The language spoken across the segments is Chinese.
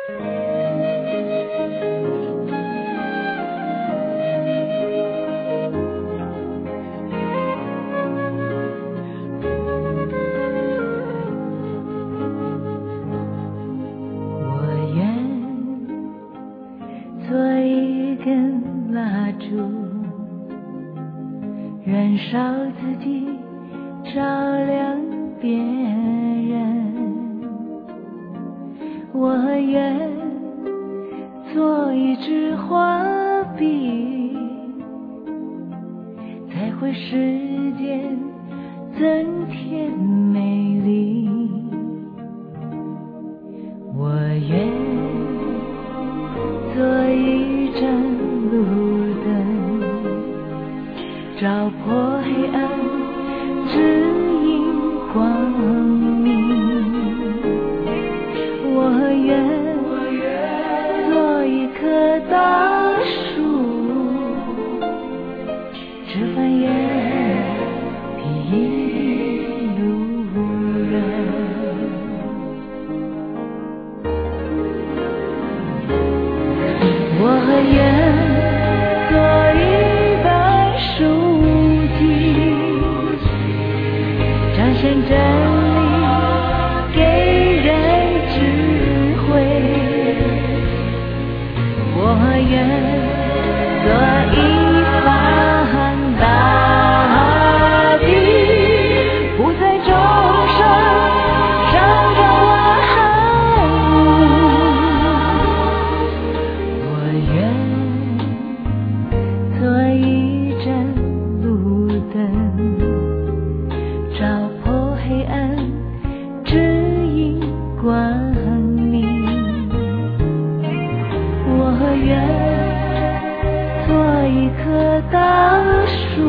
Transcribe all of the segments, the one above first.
做一根蜡烛，燃烧自己，照亮别人。我愿做一支花笔，彩绘世间，增添美丽。我愿做一盏路灯，照破黑暗，指引光明。我愿做一棵大树，枝繁叶密，引路人。我愿做一本书籍，彰显真理，给人智慧。我愿做一方大地，不再众生上张万寒雾。做一盏路灯，照破黑暗，指引光明。我愿做一棵大树，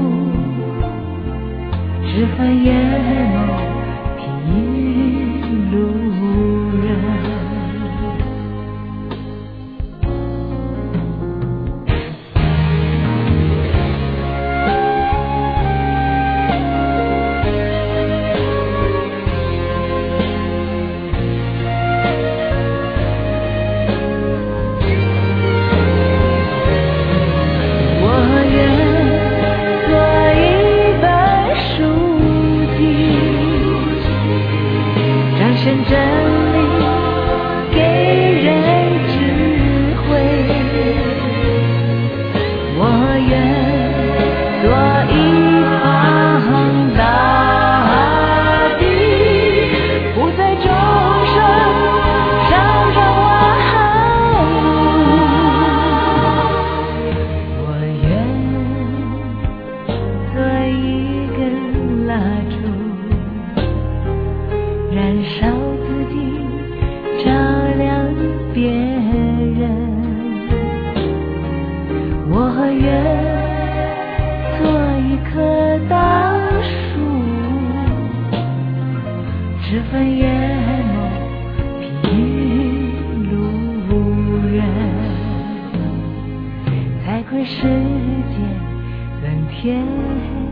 枝繁叶密，引路人。真理给人智慧，我愿做一方大地，不再众生上张万寒雾。我愿做一根蜡烛，燃烧自己，照亮别人。我愿做一棵大树，枝繁叶密，引路人。彩绘世界，增添